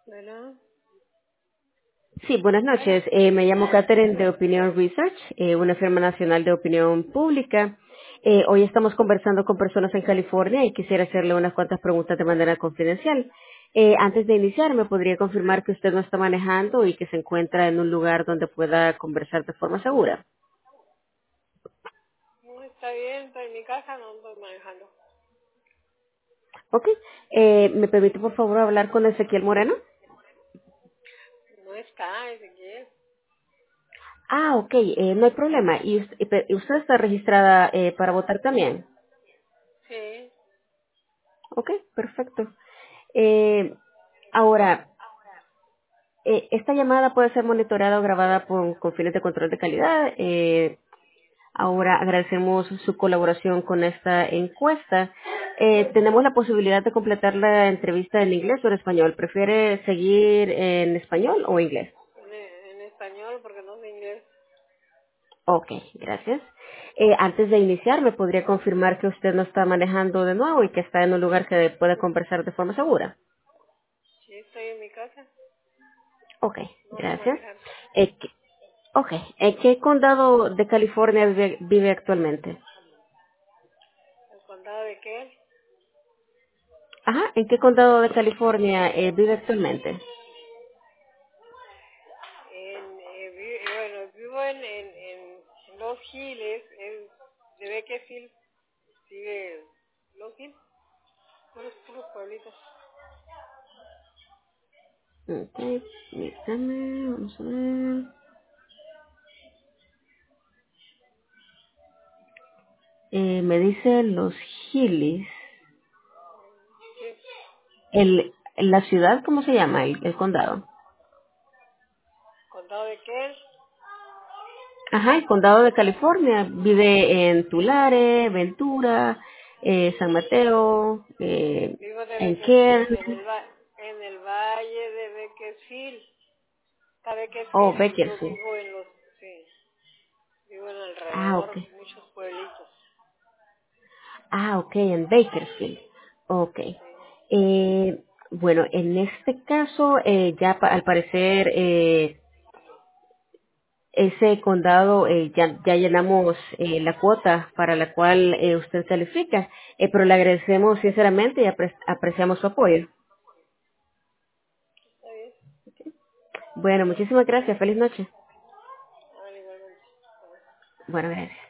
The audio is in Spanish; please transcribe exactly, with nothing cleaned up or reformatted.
Bueno, Sí, buenas bueno, noches. Eh, me llamo Catherine de Opinion Research, eh, una firma nacional de opinión pública. Eh, hoy estamos conversando con personas en California y quisiera hacerle unas cuantas preguntas de manera confidencial. Eh, antes de iniciar, ¿me podría confirmar que usted no está manejando y que se encuentra en un lugar donde pueda conversar de forma segura? no está bien, estoy en mi casa, no estoy manejando. Ok. Eh, ¿Me permite, por favor, hablar con Ezequiel Moreno? No está, Ezequiel. Ah, ok, eh, no hay problema. ¿Y us- y pe- y usted está registrada eh, para votar también? Sí, Ok, perfecto. Eh, ahora, eh, esta llamada puede ser monitoreada o grabada por, con fines de control de calidad. Eh, ahora agradecemos su colaboración con esta encuesta. Eh, tenemos la posibilidad de completar la entrevista en inglés o en español. ¿Prefiere seguir en español o inglés? en, en español porque no sé inglés. Ok, gracias. Eh, antes de iniciar, ¿me podría confirmar que usted no está manejando de nuevo y que está en un lugar que puede conversar de forma segura? Sí, estoy en mi casa, Ok, no ando gracias. manejando. Eh, ¿qué- ok, ¿en qué condado de California vive, vive actualmente? ¿El condado de qué? Ajá, ¿en qué condado de California eh, vive actualmente? En, eh, vi- bueno, vivo en, en, en Los Giles, es de Beckerfield, sigue Los Giles, puros, puros pueblitos. Ok, permítame, vamos a ver. Eh, me dice Los Gilis. Sí, El, ¿La ciudad cómo se llama? El, el condado. condado de qué? Ajá, el condado de California. Vive en Tulare, Ventura, eh, San Mateo, eh, Vivo de en Beckerfield, en Kern. el, va en el valle de Beckerfield. ¿Sabe qué es Oh, Phil? Y yo Bakersfield. vivo en los, sí, vivo en Ah, ok. alrededor, muchos pueblitos. Ah, ok, en Bakersfield. Ok. Sí. Eh, bueno, en este caso, eh, ya pa- al parecer, eh, ese condado eh, ya, ya llenamos eh, la cuota para la cual eh, usted califica, eh, pero le agradecemos sinceramente y apre- apreciamos su apoyo. Está bien. Bueno, muchísimas gracias. Feliz noche. Ah, igualmente. Bueno, gracias.